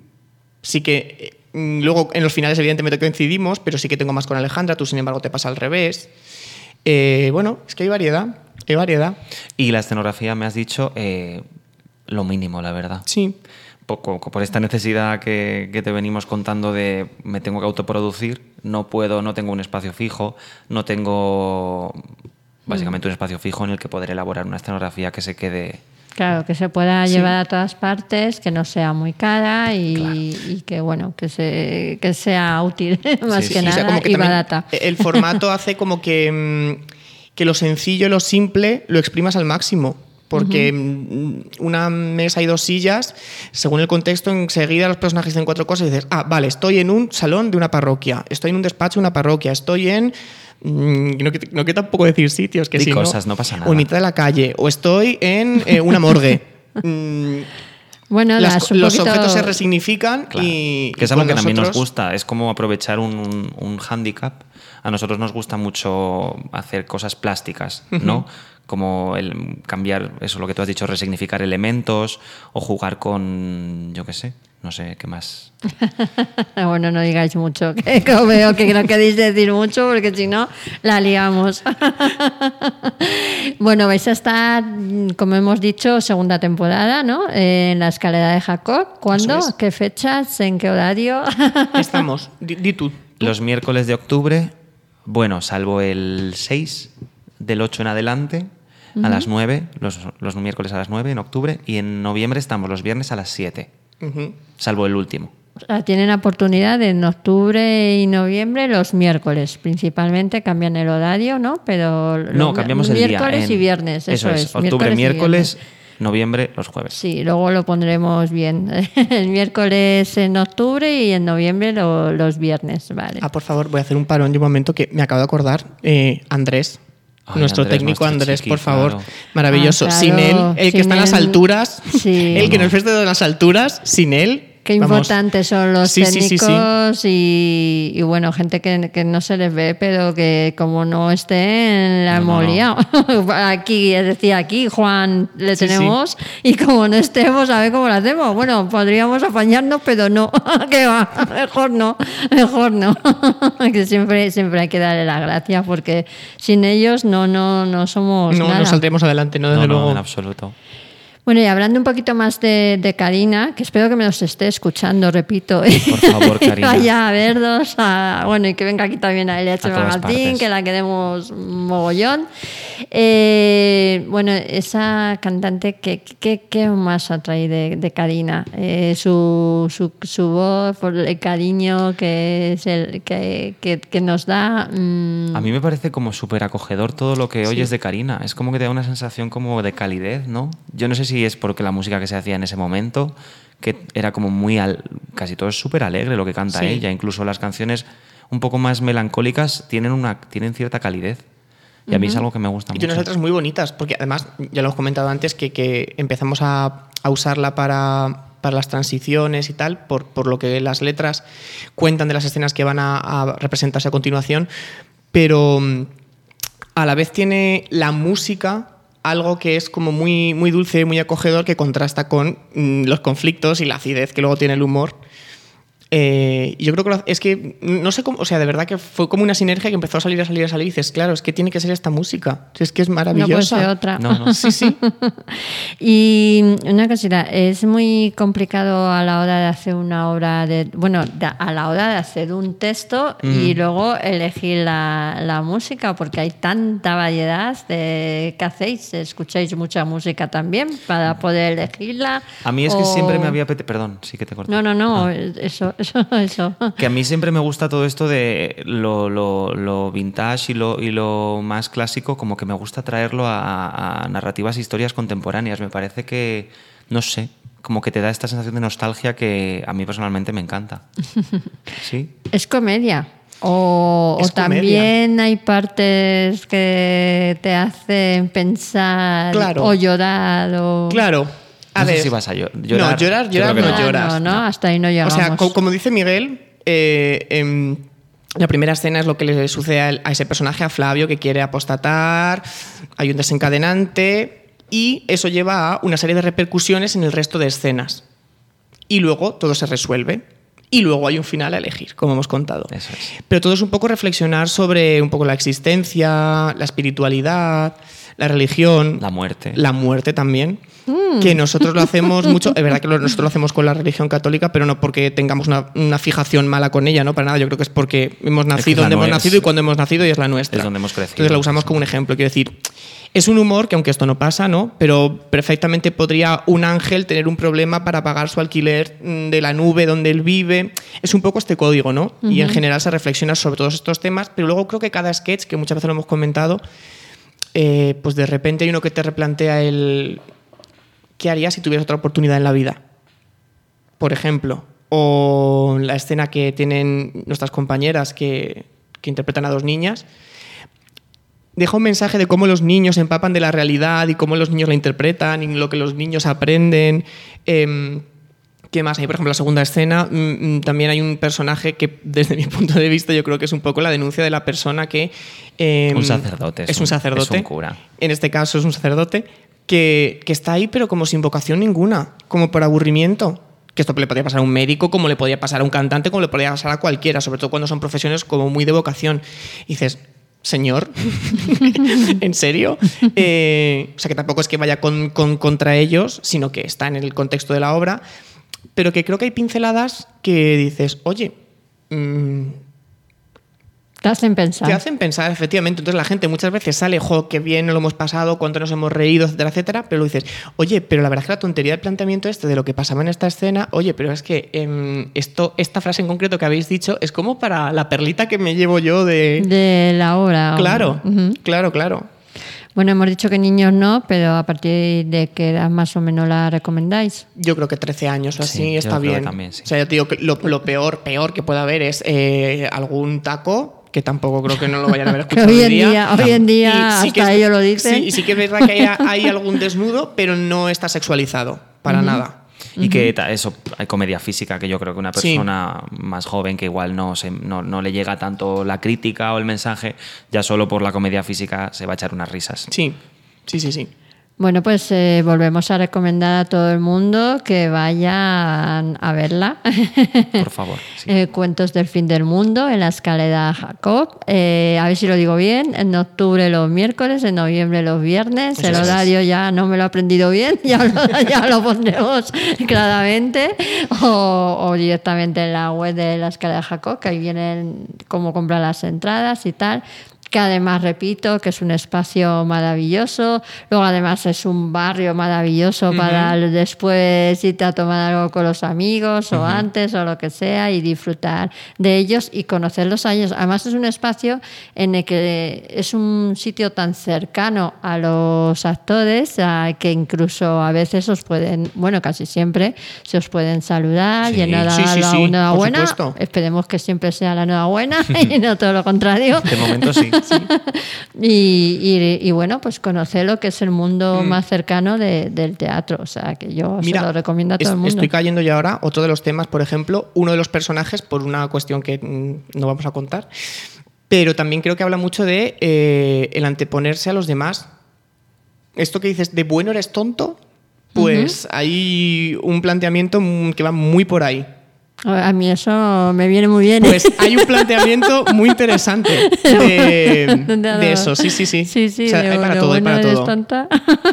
sí que... Eh, Luego, en los finales, evidentemente, coincidimos, pero sí que tengo más con Alejandra, tú, sin embargo, te pasa al revés. Eh, bueno, es que hay variedad, hay variedad. Y la escenografía, me has dicho, eh, lo mínimo, la verdad. Sí. Poco, por esta necesidad que, que te venimos contando de me tengo que autoproducir, no puedo, no tengo un espacio fijo, no tengo básicamente un espacio fijo en el que poder elaborar una escenografía que se quede... Claro, que se pueda sí. llevar a todas partes, que no sea muy cara y, claro. y que bueno, que se que sea útil más sí, que sí. nada o sea, como que y barata. El formato hace como que, que lo sencillo y lo simple lo exprimas al máximo. Porque uh-huh. una mesa y dos sillas, según el contexto, enseguida los personajes dicen cuatro cosas y dices, ah, vale, estoy en un salón de una parroquia, estoy en un despacho de una parroquia, estoy en... No, no quiero tampoco decir sitios, que Di si cosas, no, no pasa nada. o en mitad de la calle, o estoy en eh, una morgue. mm, bueno, las, un los poquito... objetos se resignifican claro. y... Que es y algo que nosotros... también nos gusta, es como aprovechar un, un, un hándicap. A nosotros nos gusta mucho hacer cosas plásticas, ¿no? Uh-huh. Como el cambiar, eso lo que tú has dicho, resignificar elementos o jugar con, yo qué sé, no sé, ¿qué más? Bueno, no digáis mucho, que veo que no queréis decir mucho porque si no, la liamos. Bueno, vais a estar, como hemos dicho, segunda temporada, ¿no? En la Escalera de Jacob. ¿Cuándo? Es. ¿Qué fechas? ¿En qué horario? Estamos, di, di tú. Los miércoles de octubre, bueno, salvo el seis, del ocho en adelante, uh-huh. a las nueve, los, los miércoles a las nueve en octubre, y en noviembre estamos los viernes a las siete, uh-huh. salvo el último. Tienen oportunidad en octubre y noviembre los miércoles, principalmente cambian el horario, ¿no? Pero no, cambiamos el día. Miércoles y viernes, eso, eso es. es. Octubre, miércoles, noviembre, los jueves. Sí, luego lo pondremos bien. El miércoles en octubre y en noviembre lo, los viernes, vale. Ah, por favor, voy a hacer un parón de un momento que me acabo de acordar. Eh, Andrés. Ay, nuestro Andrés, técnico nuestro Andrés, chiqui, por favor. claro. Maravilloso. Ah, claro, sin él, el sin que está en las él, alturas, sí. el que No. nos ofrece de las alturas, sin él, Qué vamos, importantes son los sí, sí, sí, técnicos sí. Y, y bueno, gente que, que no se les ve, pero que como no estén, la No, hemos no, no. liado. Aquí, es decir, aquí Juan le Sí, tenemos y como no estemos, a ver cómo lo hacemos. Bueno, podríamos apañarnos, pero no. ¿Qué va? Mejor no, mejor no. Que siempre, siempre hay que darle las gracias porque sin ellos no, no, no somos No, nada. no saldremos adelante, no, desde No, no, luego. en absoluto. Bueno, y hablando un poquito más de, de Karina, que espero que me los esté escuchando, repito. Por favor, Karina. Vaya a verlos, a, bueno, y que venga aquí también a L H A todas Martín, partes. que la queremos mogollón. Eh, bueno, esa cantante, ¿qué, qué, qué más atrae de, de Karina? Eh, su, su, su voz, por el cariño que, es el, que, que, que nos da. Mm, A mí me parece como súper acogedor todo lo que oyes de Karina. Es como que te da una sensación como de calidez, ¿no? Yo no sé si es porque la música que se hacía en ese momento, que era como muy... Al... casi todo es súper alegre lo que canta Sí. ella. Incluso las canciones un poco más melancólicas tienen, una, tienen cierta calidez. Y a mí es algo que me gusta Y mucho. tiene unas letras muy bonitas, porque además, ya lo hemos comentado antes, que, que empezamos a, a usarla para, para las transiciones y tal, por, por lo que las letras cuentan de las escenas que van a, a representarse a continuación, pero mm, a la vez tiene la música algo que es como muy, muy dulce, muy acogedor, que contrasta con mm, los conflictos y la acidez que luego tiene el humor. Eh, yo creo que lo- es que no sé cómo, o sea, de verdad que fue como una sinergia que empezó a salir, a salir, a salir y dices, claro, es que tiene que ser esta música, es que es no maravillosa. puede ser otra. No, no. Sí, sí. Y una cosita, es muy complicado a la hora de hacer una obra de, bueno, de- a la hora de hacer un texto y luego elegir la, la música, porque hay tanta variedad de qué hacéis, escucháis mucha música también para poder elegirla. A mí es que o- siempre me había apetecido... Perdón, sí que te corto. No, no, no, Ah. eso, eso, eso. Que a mí siempre me gusta todo esto de lo, lo, lo vintage y lo, y lo más clásico, como que me gusta traerlo a, a narrativas e historias contemporáneas. Me parece que, no sé, como que te da esta sensación de nostalgia que a mí personalmente me encanta. ¿Sí? ¿Es comedia? O, Es o también hay partes que te hacen pensar Claro. o llorar o... Claro. A No sé ver, si vas a llo- No, llorar. llorar, Yo llorar creo que no Ah, lloras. No, no, hasta ahí no O llegamos. sea, co- como dice Miguel, eh, em, la primera escena es lo que le sucede a, él- a ese personaje, a Flavio, que quiere apostatar, hay un desencadenante y eso lleva a una serie de repercusiones en el resto de escenas. Y luego todo se resuelve. Y luego hay un final a elegir, como hemos contado. Eso es. Pero todo es un poco reflexionar sobre un poco la existencia, la espiritualidad, la religión, La muerte. la muerte también. Que nosotros lo hacemos mucho, es verdad que lo- nosotros lo hacemos con la religión católica, pero no porque tengamos una, una fijación mala con ella, no para nada. Yo creo que es porque hemos nacido la donde hemos nues- nacido y cuando hemos nacido y es la nuestra. es donde hemos crecido, Entonces la usamos eso. como un ejemplo. Quiero decir, es un humor que aunque esto no pasa, ¿no? Pero perfectamente podría un ángel tener un problema para pagar su alquiler mm, de la nube donde él vive. Es un poco este código, ¿no? Y en general se reflexiona sobre todos estos temas, pero luego creo que cada sketch, que muchas veces lo hemos comentado, eh, pues de repente hay uno que te replantea el ¿qué harías si tuvieras otra oportunidad en la vida? Por ejemplo, o la escena que tienen nuestras compañeras que, que interpretan a dos niñas, deja un mensaje de cómo los niños se empapan de la realidad y cómo los niños la interpretan y lo que los niños aprenden. Eh, ¿Qué más hay? Por ejemplo, la segunda escena, mm, también hay un personaje que, desde mi punto de vista, yo creo que es un poco la denuncia de la persona que... eh, Un sacerdote, es Es un un- sacerdote. es un cura. En este caso es un sacerdote que, que está ahí, pero como sin vocación ninguna, como por aburrimiento. Que esto le podría pasar a un médico, como le podría pasar a un cantante, como le podría pasar a cualquiera, sobre todo cuando son profesiones como muy de vocación. Y dices, señor, ¿en serio? Eh, o sea, que tampoco es que vaya con, con- contra ellos, sino que está en el contexto de la obra, pero que creo que hay pinceladas que dices, oye, mm, Te hacen pensar. te hacen pensar, efectivamente. Entonces la gente muchas veces sale, jo, qué bien lo hemos pasado, cuánto nos hemos reído, etcétera, etcétera, pero luego dices, oye, pero la verdad es que la tontería del planteamiento este de lo que pasaba en esta escena, oye, pero es que em, esto, esta frase en concreto que habéis dicho es como para la perlita que me llevo yo de... De la obra. Claro, Ujú. claro, claro. Bueno, hemos dicho que niños no, pero a partir de qué edad más o menos la recomendáis. Yo creo que trece años o así Sí, yo está creo que bien. también, sí. O sea, yo te digo que lo, lo peor, peor que pueda haber es eh, algún taco, que tampoco creo que no lo vayan a ver Que escuchado hoy un en día, hoy en día Y sí que hasta es- ellos lo dicen. Sí, y sí que es verdad que hay, hay algún desnudo, pero no está sexualizado, para nada. Y uh-huh. que eso, hay comedia física que yo creo que una persona sí. más joven que igual no, se, no, no le llega tanto la crítica o el mensaje, ya solo por la comedia física se va a echar unas risas. Sí, sí, sí, sí. Bueno, pues eh, volvemos a recomendar a todo el mundo que vayan a verla. Por favor. Sí. eh, Cuentos del fin del mundo en la Escalera Jacob. Eh, a ver si lo digo bien. En octubre los miércoles, en noviembre los viernes. Eso el horario es. Ya no me lo he aprendido bien, ya lo, ya lo pondremos claramente. O, o directamente en la web de la Escalera Jacob, que ahí vienen cómo comprar las entradas y tal. Que además, repito, que es un espacio maravilloso. Luego, además, es un barrio maravilloso uh-huh. para después irte a tomar algo con los amigos uh-huh. o antes o lo que sea y disfrutar de ellos y conocerlos a ellos. Además, es un espacio en el que es un sitio tan cercano a los actores a que incluso a veces os pueden, bueno, casi siempre se os pueden saludar sí. y dar sí, sí, la sí, enhorabuena. Esperemos que siempre sea la enhorabuena y no todo lo contrario. De momento sí. Sí. Y, y, y bueno, pues conocer lo que es el mundo mm. más cercano de, del teatro. O sea, que yo Mira, se lo recomiendo a todo es, el mundo. Estoy cayendo ya ahora, otro de los temas, por ejemplo, uno de los personajes, por una cuestión que mm, no vamos a contar, pero también creo que habla mucho de eh, el anteponerse a los demás. Esto que dices, de bueno eres tonto, pues uh-huh. hay un planteamiento que va muy por ahí. A mí eso me viene muy bien. Pues hay un planteamiento muy interesante de, de eso, sí, sí, sí. Sí, sí, o sea, de, hay para de todo, bueno hay para todo. Tonta.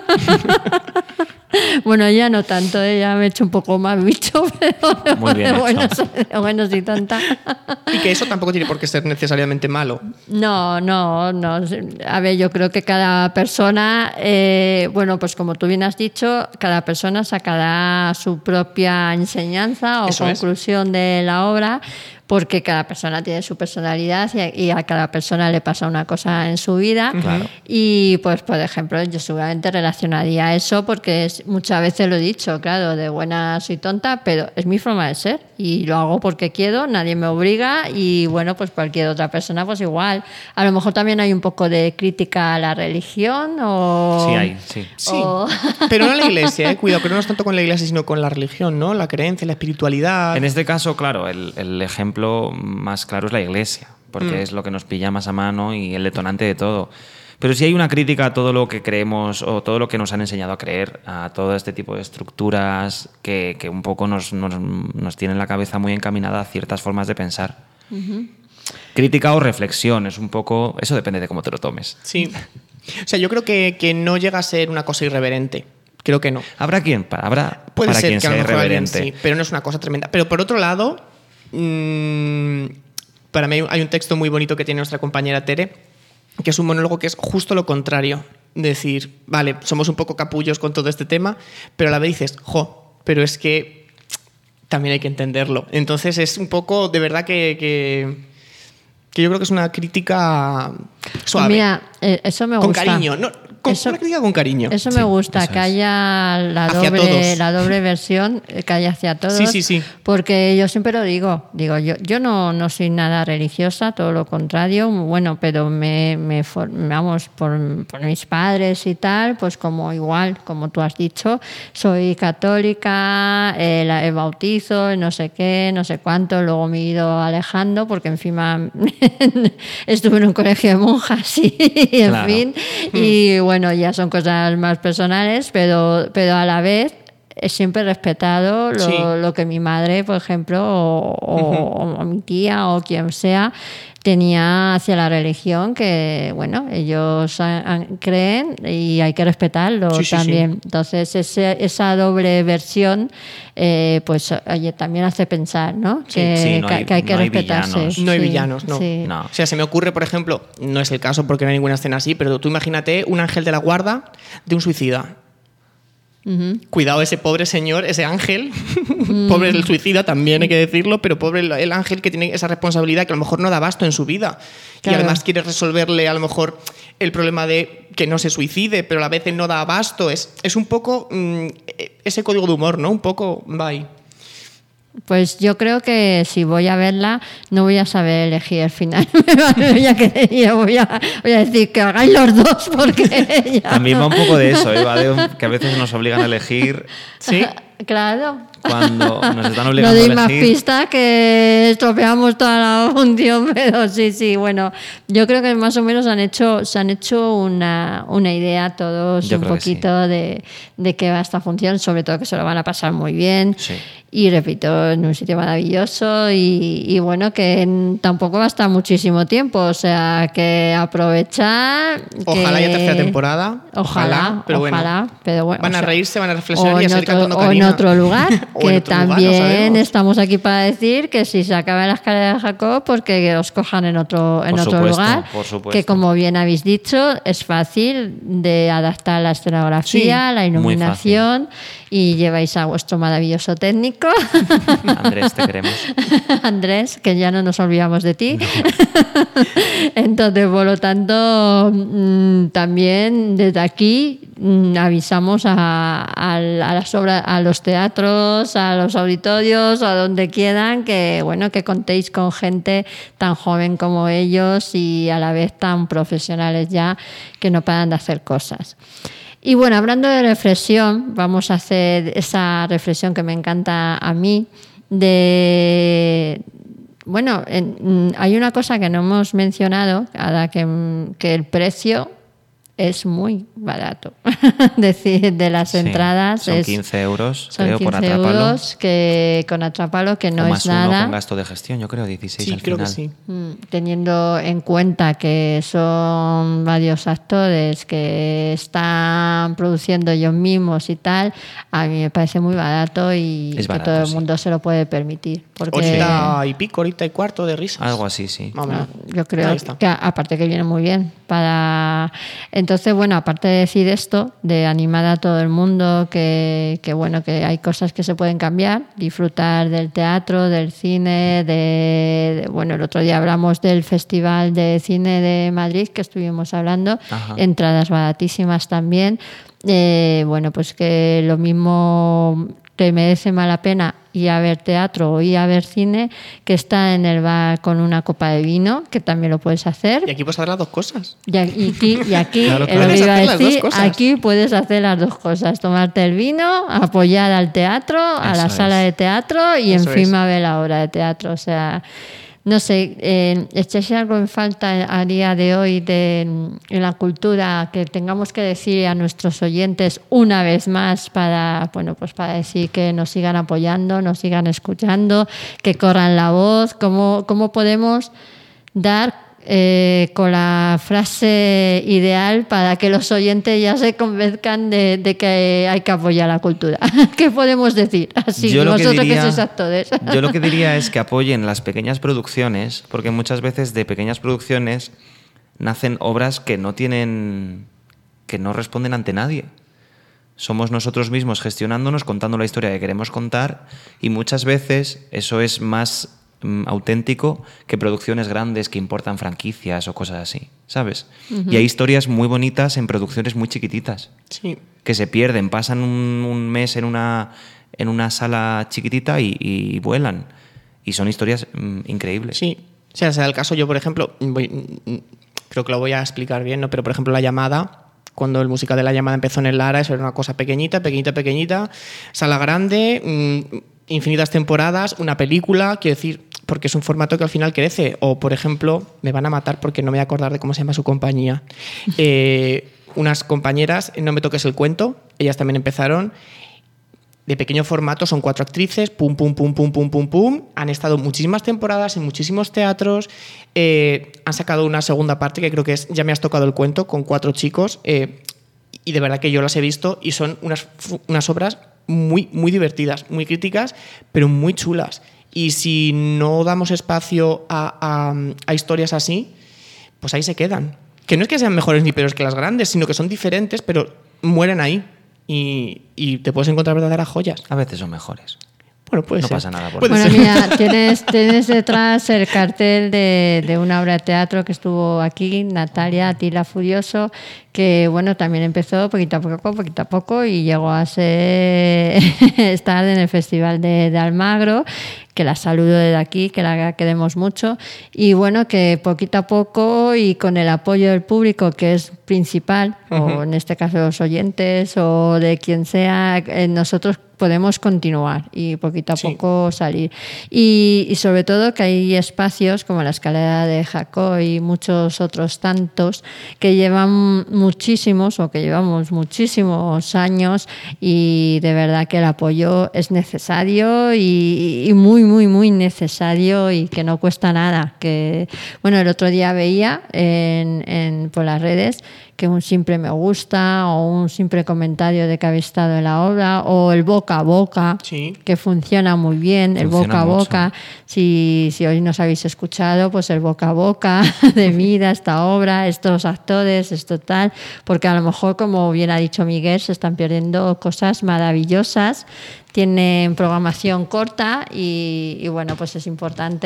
Bueno, ya no tanto, ¿eh? Ya me he hecho un poco más bicho, pero muy bien de bueno, de bueno sí tonta. Y que eso tampoco tiene por qué ser necesariamente malo. No, no, no. A ver, yo creo que cada persona, eh, bueno, pues como tú bien has dicho, cada persona sacará su propia enseñanza o eso conclusión es. De la obra, porque cada persona tiene su personalidad y a cada persona le pasa una cosa en su vida. Claro. Y pues, por ejemplo, yo seguramente relacionaría eso porque es, muchas veces lo he dicho, claro, de buena soy tonta, pero es mi forma de ser y lo hago porque quiero, nadie me obliga y bueno, pues cualquier otra persona pues igual. A lo mejor también hay un poco de crítica a la religión o... Sí hay, sí. sí. O... Pero no a la iglesia, eh. Cuidado, pero no es tanto con la iglesia sino con la religión, ¿no? La creencia, la espiritualidad. En este caso, claro, el, el ejemplo más claro es la iglesia, porque mm. es lo que nos pilla más a mano y el detonante de todo. Pero sí hay una crítica a todo lo que creemos o todo lo que nos han enseñado a creer, a todo este tipo de estructuras que, que un poco nos, nos, nos tienen la cabeza muy encaminada a ciertas formas de pensar. Uh-huh. Crítica o reflexión, es un poco... Eso depende de cómo te lo tomes. Sí. O sea, yo creo que, que no llega a ser una cosa irreverente. Creo que no. ¿Habrá quien? Habrá Puede para ser quien que sea irreverente. Alguien, sí, pero no es una cosa tremenda. Pero por otro lado, mmm, para mí hay un texto muy bonito que tiene nuestra compañera Tere, que es un monólogo que es justo lo contrario. Decir, vale, somos un poco capullos con todo este tema, pero a la vez dices, jo, pero es que también hay que entenderlo. Entonces es un poco, de verdad que... que que yo creo que es una crítica suave. Mira, eso me gusta. Con cariño, no, con, eso, una crítica con cariño. Eso me gusta, sí, eso que es. haya la hacia doble, todos. la doble versión, que haya hacia todos. Sí, sí, sí. Porque yo siempre lo digo, digo yo, yo no, no soy nada religiosa, todo lo contrario, bueno, pero me, me vamos, por, por mis padres y tal, pues como igual, como tú has dicho, soy católica, el, el bautizo, no sé qué, no sé cuánto, luego me he ido alejando porque encima estuve en un colegio de monjas y en claro. fin, y bueno, ya son cosas más personales, pero, pero a la vez he siempre respetado lo, sí. lo que mi madre, por ejemplo, o, uh-huh. o, o mi tía o quien sea, tenía hacia la religión, que bueno, ellos han, han, creen y hay que respetarlo sí, sí, también. Sí. Entonces ese, esa doble versión eh, pues oye, también hace pensar, ¿no? Sí, que, sí, no que, hay, que hay que no hay respetarse. villanos. No hay sí, villanos, no. Sí. no. O sea, se me ocurre, por ejemplo, no es el caso porque no hay ninguna escena así, pero tú imagínate un ángel de la guarda de un suicida. Uh-huh. Cuidado ese pobre señor, ese ángel, uh-huh. pobre el suicida también hay que decirlo, pero pobre el, el ángel que tiene esa responsabilidad que a lo mejor no da abasto en su vida claro. y además quiere resolverle a lo mejor el problema de que no se suicide, pero a la vez él no da abasto. Es, es un poco mmm, ese código de humor, ¿no? Un poco, bye. Pues yo creo que si voy a verla no voy a saber elegir el final. voy, a querer, voy, a, voy a decir que hagáis los dos porque ya... También va un poco de eso, ¿eh? Va de un, que a veces nos obligan a elegir. Sí. Claro. Cuando nos están No obligando doy a más elegir. pistas que estropeamos toda la función, pero sí, sí, bueno, yo creo que más o menos han hecho, se han hecho una, una idea todos Yo un creo que poquito sí. de, de qué va esta función, sobre todo que se lo van a pasar muy bien. Sí. Y repito, en un sitio maravilloso y, y bueno, que en- tampoco va a estar muchísimo tiempo, o sea, que aprovechar. Ojalá que- haya tercera temporada. Ojalá, pero bueno. ojalá, pero bueno. Van o a sea, reírse, van a reflexionar o y a en seguir otro, cantando o en Karina. otro lugar, O que en otro lugar, no también sabemos. estamos aquí para decir que si se acaba la escalera de Jacob, pues que os cojan en otro, en Por otro supuesto, lugar, por supuesto. que como bien habéis dicho, es fácil de adaptar la escenografía, Sí, la muy iluminación y lleváis a vuestro maravilloso técnico, Andrés, te queremos. Andrés, que ya no nos olvidamos de ti. Entonces, por lo tanto, mm, también desde aquí mm, avisamos a, a, a las obras, a los teatros, a los auditorios, a donde quieran, que bueno, que contéis con gente tan joven como ellos y a la vez tan profesionales ya, que no paran de hacer cosas. Y bueno, hablando de reflexión, vamos a hacer esa reflexión que me encanta a mí, de... Bueno, en- hay una cosa que no hemos mencionado, ahora que, que el precio es muy barato. Es decir, de las Sí, entradas son es, quince euros, son creo, por quince Atrápalo. euros, que con Atrápalo, que no o es más uno nada. con gasto de gestión, yo creo, dieciséis Sí, al creo final. que sí. Mm, Teniendo en cuenta que son varios actores que están produciendo ellos mismos y tal, a mí me parece muy barato y Es barato, que todo el sí. mundo se lo puede permitir. Porque Horita y pico, horita y cuarto de risas. Algo así, sí. Más o menos. yo creo Ahí está. que a- aparte que viene muy bien para entonces bueno, aparte de decir esto, de animar a todo el mundo que, que bueno, que hay cosas que se pueden cambiar, disfrutar del teatro, del cine, de, de- bueno, el otro día hablamos del Festival de Cine de Madrid que estuvimos hablando, Ajá. entradas baratísimas también. Eh, bueno, pues que lo mismo te merece más la pena ir a ver teatro o ir a ver cine que estar en el bar con una copa de vino, que también lo puedes hacer. Y aquí puedes hacer las dos cosas. Y aquí, y aquí Claro, es lo claro. que iba a Puedes hacer las dos decir, cosas. aquí puedes hacer las dos cosas, tomarte el vino, apoyar al teatro, a la Eso sala es. de teatro y Eso encima ver la obra de teatro. O sea, no sé, eh, ¿echáis algo en falta a día de hoy de, en la cultura que tengamos que decir a nuestros oyentes una vez más para, bueno, pues para decir que nos sigan apoyando, nos sigan escuchando, que corran la voz? ¿Cómo, cómo podemos dar eh, con la frase ideal para que los oyentes ya se convenzcan de, de que hay que apoyar la cultura? ¿Qué podemos decir? Así, Yo lo que vosotros que, diría- sois actores. Yo lo que diría es que apoyen las pequeñas producciones, porque muchas veces de pequeñas producciones nacen obras que no tienen, que no responden ante nadie. Somos nosotros mismos gestionándonos, contando la historia que queremos contar, y muchas veces eso es más mm, auténtico que producciones grandes que importan franquicias o cosas así, ¿sabes? Y hay historias muy bonitas en producciones muy chiquititas Sí. que se pierden, pasan un, un mes en una, en una sala chiquitita y, y vuelan. Y son historias mm, increíbles. Sí. O sea, sea el caso, yo, por ejemplo, voy- creo que lo voy a explicar bien, ¿no? Pero, por ejemplo, La Llamada, cuando el musical de La Llamada empezó en el Lara, eso era una cosa pequeñita, pequeñita, pequeñita, sala grande, mm, infinitas temporadas, una película, quiero decir, porque es un formato que al final crece. O, por ejemplo, me van a matar porque no me voy a acordar de cómo se llama su compañía. Eh, unas compañeras, No me toques el cuento, ellas también empezaron de pequeño formato, son cuatro actrices, pum, pum, pum, pum, pum, pum, pum. Han estado muchísimas temporadas en muchísimos teatros. Eh, han sacado una segunda parte que creo que es Ya me has tocado el cuento, con cuatro chicos. Eh, y de verdad que yo las he visto y son unas, fu- unas obras muy, muy divertidas, muy críticas, pero muy chulas. Y si no damos espacio a, a, a historias así, pues ahí se quedan. Que no es que sean mejores ni peores que las grandes, sino que son diferentes, pero mueren ahí. Y, y te puedes encontrar verdaderas joyas. A veces son mejores. Bueno, puede No ser. pasa nada por Puede Bueno, ser. mira, tienes, tienes detrás el cartel de, de una obra de teatro que estuvo aquí, Natalia Atila Furioso, que bueno, también empezó poquito a poco, poquito a poco y llegó a ser estar en el Festival de, de Almagro, que la saludo desde aquí, que la queremos mucho y bueno, que poquito a poco y con el apoyo del público, que es principal, uh-huh. o en este caso los oyentes o de quien sea, eh, nosotros podemos continuar y poquito a sí. poco salir. Y, y sobre todo que hay espacios como la Escalera de Jacob y muchos otros tantos que llevan muchísimos o que llevamos muchísimos años y de verdad que el apoyo es necesario y, y muy, muy, muy necesario y que no cuesta nada. Que, bueno, el otro día veía en, en, por las redes que un simple me gusta o un simple comentario de que habéis estado en la obra o el boca a boca, sí. que funciona muy bien, funciona el boca a boca. Mucho. Si, si hoy nos habéis escuchado, pues el boca a boca de mira esta obra, estos actores, esto tal, porque a lo mejor, como bien ha dicho Miguel, se están perdiendo cosas maravillosas. Tienen programación corta y, y bueno, pues es importante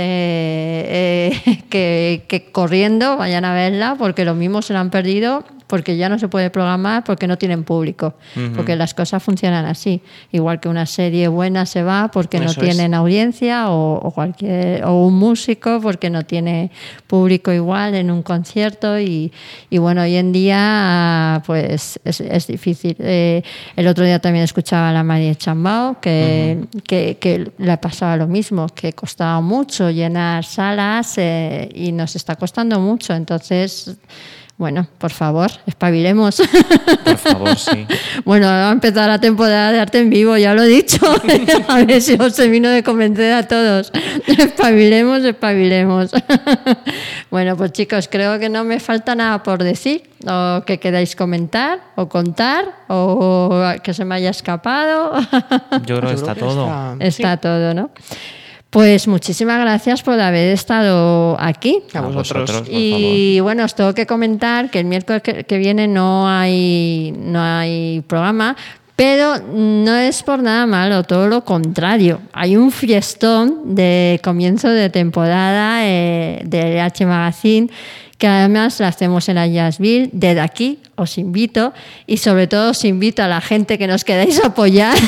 eh, que, que corriendo vayan a verla porque lo mismo se lo han perdido porque ya no se puede programar porque no tienen público, uh-huh. porque las cosas funcionan así, igual que una serie buena se va porque Eso no tienen es. audiencia o, o cualquier o un músico porque no tiene público igual en un concierto y, y bueno, hoy en día pues es, es difícil. Eh, el otro día también escuchaba a la María Chambao que, uh-huh. que, que le pasaba lo mismo, que costaba mucho llenar salas eh, y nos está costando mucho, entonces bueno, por favor, espabilemos. Por favor, sí. Bueno, va a empezar la temporada de arte en vivo, ya lo he dicho. A ver si os termino de convencer a todos. Espabilemos, espabilemos. Bueno, pues chicos, creo que no me falta nada por decir, o que queráis comentar, o contar, o que se me haya escapado. Yo creo que está todo. Está, está sí. todo, ¿no? Pues muchísimas gracias por haber estado aquí. A vosotros. Por y bueno, os tengo que comentar que el miércoles que, que viene no hay, no hay programa, pero no es por nada malo, todo lo contrario. Hay un fiestón de comienzo de temporada eh, de H Magazine que además la hacemos en la Jazzville. Desde aquí os invito y sobre todo os invito a la gente que nos queráis apoyar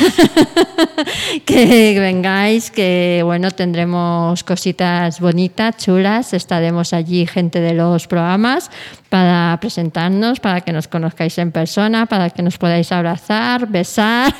que vengáis, que bueno, tendremos cositas bonitas, chulas, estaremos allí gente de los programas para presentarnos, para que nos conozcáis en persona, para que nos podáis abrazar, besar,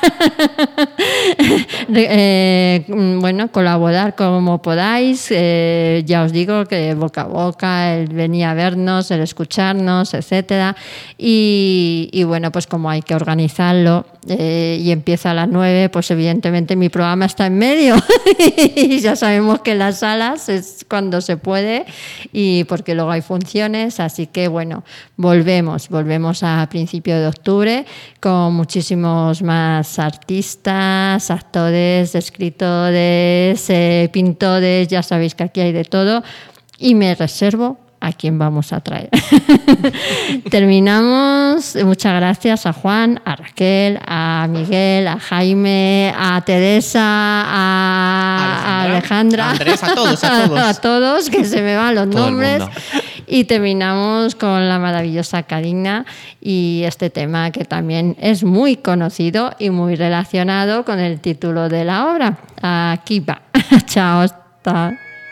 eh, bueno, colaborar como podáis. Eh, ya os digo que boca a boca, el venir a vernos, el escucharnos, etcétera. Y, y bueno, pues como hay que organizarlo eh, y empieza a las nueve, pues evidentemente mi programa está en medio y ya sabemos que en las salas es cuando se puede y porque luego hay funciones, así que bueno, volvemos, volvemos a principios de octubre con muchísimos más artistas, actores, escritores, eh, pintores, ya sabéis que aquí hay de todo y me reservo a quién vamos a traer. Terminamos. Muchas gracias a Juan, a Raquel, a Miguel, a Jaime, a Teresa, a Alejandra, a Andrés, a todos, a todos. A todos, que se me van los Todo nombres. Y terminamos con la maravillosa Karina y este tema que también es muy conocido y muy relacionado con el título de la obra. Aquí va. Chao. Hasta.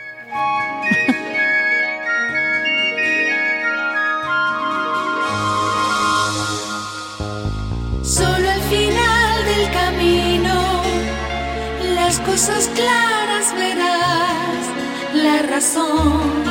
Solo al final del camino, las cosas claras verás, la razón